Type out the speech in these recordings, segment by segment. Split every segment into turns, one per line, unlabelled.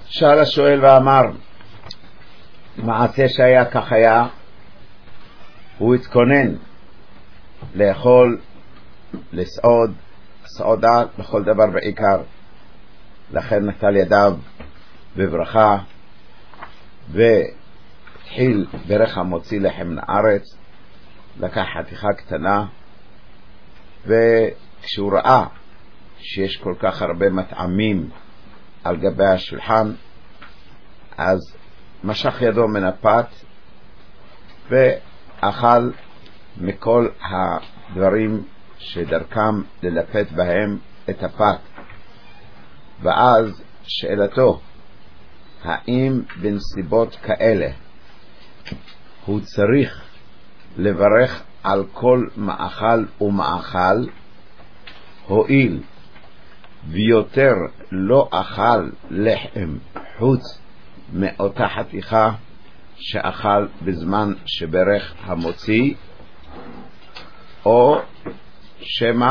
שאל השואל ואמר, מעשה שהיה כך היה, הוא התכונן לאכול, לסעוד, סעודה לכל דבר בעיקר, לכן נטל ידיו בברכה והתחיל ברך המוציא לחם מן הארץ, לקח חתיכה קטנה, וכשהוא ראה שיש כל כך הרבה מטעמים על גבי השולחן, אז משך ידו מן הפת ואכל מכל הדברים שדרכם ללפת בהם את הפת. ואז שאלתו, האם בנסיבות כאלה הוא צריך לברך על כל מאכל ומאכל, הואיל ויותר לא אכל לחם חוץ מאותה חתיכה שאכל בזמן שברך המוציא, או שמה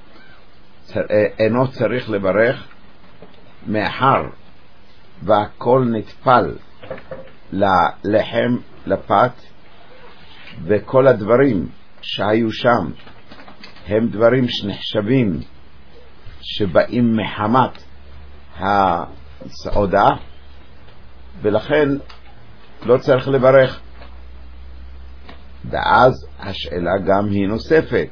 אינו צריך לברך מאחר והכל נטפל ללחם, לפת, וכל הדברים שהיו שם הם דברים שנחשבים שבאים מחמת הסעודה, ולכן לא צריך לברך. ואז השאלה גם היא נוספת,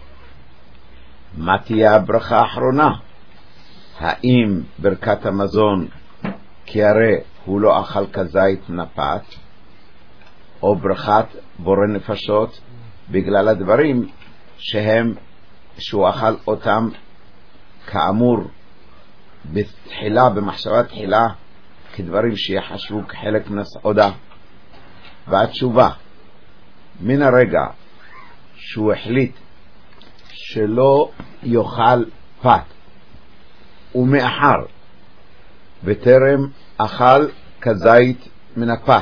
מה תהיה הברכה האחרונה? האם ברכת המזון, כי הרי הוא לא אכל כזית נפת, או ברכת בורא נפשות בגלל הדברים שהוא אכל אותם כאמור בתחילה, במחשבה תחילה, כדברים שיחשבו כחלק מן הסעודה. והתשובה, מן הרגע שהוא החליט שלא יאכל פת, ומאחר בטרם אכל כזית מן הפת,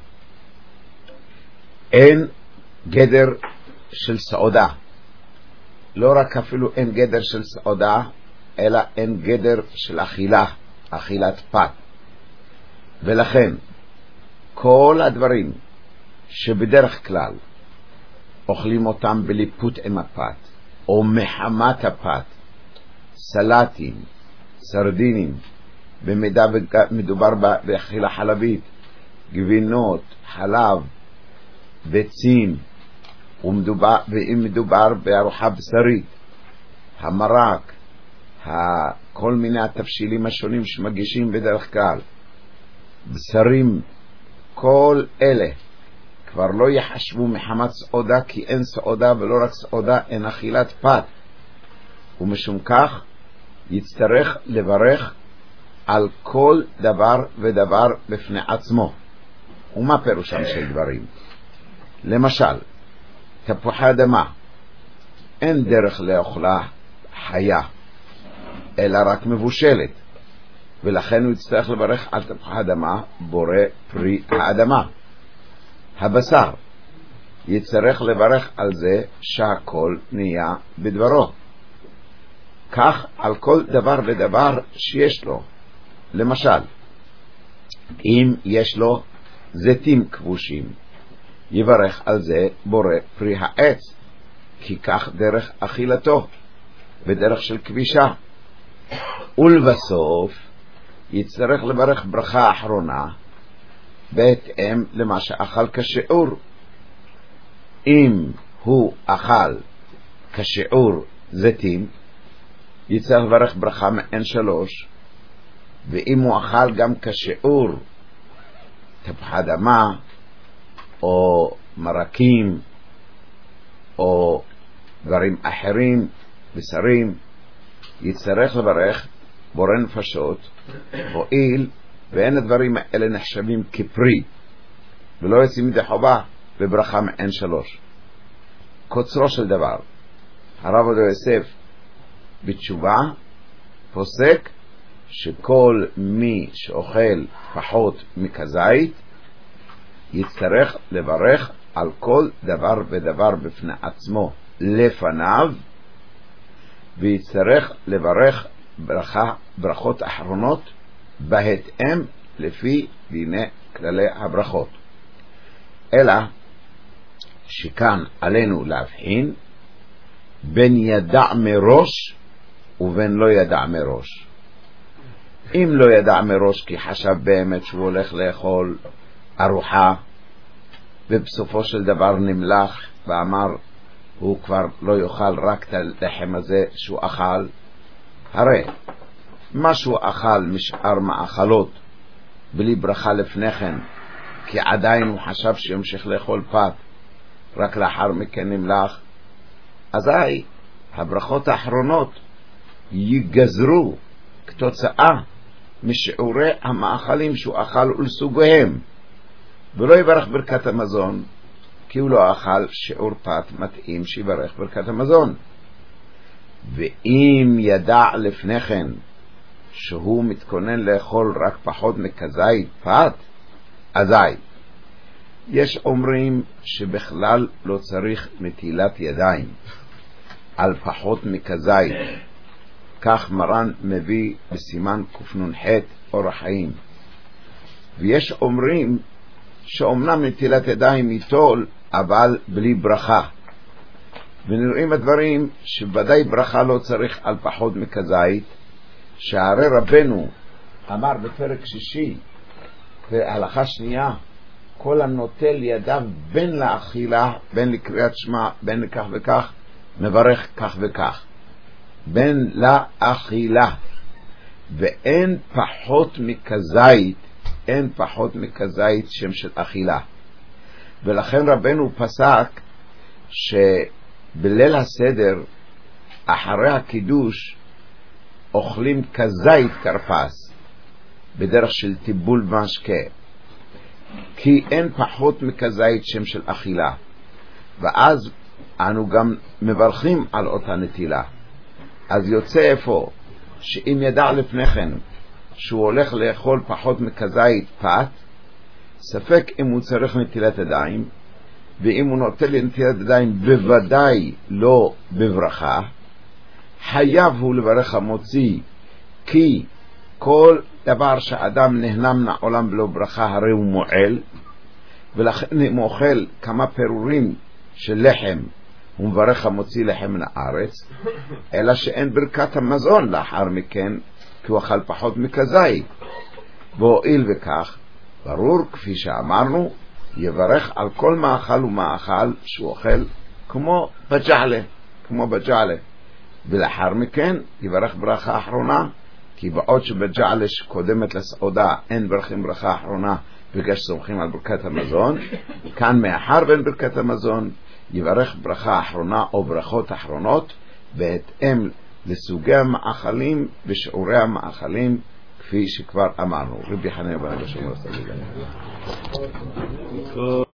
אין גדר של סעודה. לא רק אפילו אין גדר של סעודה, אלא אין גדר של אכילת פת. ולכן כל הדברים שבדרך כלל אוכלים אותם בליפות עם הפת או מחמת הפת, סלטים, סרדינים, במידה מדובר באכילה חלבית, גבינות, חלב, ביצים, ואם מדובר בארוחה בשרית, המרק, כל מיני התבשילים השונים שמגישים בדרך כלל, בשרים, כל אלה כבר לא יחשבו מחמת סעודה, כי אין סעודה, ולא רק סעודה, אין אכילת פת, ומשום כך יצטרך לברך על כל דבר ודבר בפני עצמו. ומה פירושם של דברים? למשל, תפוחי אדמה, אין דרך לאכולה חיה, אלא רק מבושלת, ולכן הוא יצטרך לברך על תפוחי אדמה בורא פרי האדמה. הבשר, יצטרך לברך על זה שהכל נהיה בדברו. כך על כל דבר ודבר שיש לו. למשל, אם יש לו זיתים כבושים, יברך על זה בורא פרי העץ, כי כך דרך אכילתו, בדרך של כבישה. ולבסוף יצטרך לברך ברכה אחרונה בהתאם למה שאכל כשיעור. אם הוא אכל כשיעור זיתים, יצטרך לברך ברכה מעין 3, ואם הוא אכל גם כשיעור תפוחי אדמה או מרקים או דברים אחרים, בשרים, יצטרך לברך בורא נפשות, הואיל ואין הדברים האלה נחשבים כפרי ולא יוצאים ידי חובה בברכה מעין 3. קוצרו של דבר, הרב עובדיה יוסף בתשובה פוסק שכל מי שאוכל פחות מכזית יצטרך לברך על כל דבר ודבר בפני עצמו לפניו, ויצטרך לברך ברכות אחרונות בהתאם לפי דיני כללי הברכות. אלא שכאן עלינו להבחין בין ידע מראש ובין לא ידע מראש. אם לא ידע מראש כי חשב באמת שהוא הולך לאכול ארוחה, ובסופו של דבר נמלח ואמר הוא כבר לא יאכל רק את הלחם הזה שהוא אכל, הרי מה שהוא אכל משאר מאכלות בלי ברכה לפני כן, כי עדיין הוא חשב שימשיך לאכול פת, רק לאחר מכן נמלח, אזי הברכות האחרונות ייגזרו כתוצאה משיעורי המאכלים שהוא אכל ולסוגיהם, ולא יברך ברכת המזון כי הוא לא אכל שיעור פת מתאים שיברך ברכת המזון. ואם ידע לפני כן שהוא מתכונן לאכול רק פחות מכזית פת, אזי יש אומרים שבכלל לא צריך נטילת ידיים על פחות מכזית, כך מרן מביא בסימן קנ"ח אורח חיים. ויש אומרים שאומנם נטילת ידיים ייטול אבל בלי ברכה, ונראים הדברים שוודאי ברכה לא צריך על פחות מכזית, שהרי רבנו אמר בפרק 6 והלכה שנייה, כל הנוטל ידיו בין לאכילה, בין לקריאת שמע, בין לכך וכך, מברך כך וכך, בין לאכילה. ואין פחות מכזית, אין פחות מכזית שם של אכילה. ולכן רבנו פסק שבליל הסדר אחרי הקידוש אוכלים כזית קרפס בדרך של טיבול משקה, כי אין פחות מכזית שם של אכילה. ואז אנו גם מברכים על אותה נטילה. אז יוצא איפה שאם ידע לפני כן שהוא הולך לאכול פחות מכזית פת, ספק אם הוא צריך נטילת ידיים, ואם הוא נוטל נטילת ידיים בוודאי לא בברכה, חייב הוא לברך המוציא, כי כל דבר שאדם נהנה מן העולם בלא ברכה הרי הוא מועל, ולכן אם הוא אוכל כמה פירורים של לחם הוא מברך המוציא לחם מן הארץ, אלא שאין ברכת המזון לאחר מכן כי הוא אכל פחות מכזית. והואיל וכך, ברור כפי שאמרנו, יברך על כל מאכל ומאכל שהוא אוכל כמו בג'עלה, ולאחר מכן יברך ברכה אחרונה, כי בעוד שבג'עלה שקודמת לסעודה אין ברכים ברכה אחרונה בגלל שסומכים על ברכת המזון, כאן מאחר בין ברכת המזון יברך ברכה אחרונה או ברכות אחרונות בהתאם לסוגי המאכלים ושיעורי המאכלים כפי שכבר אמרנו. רבי חנינא בן עקשיא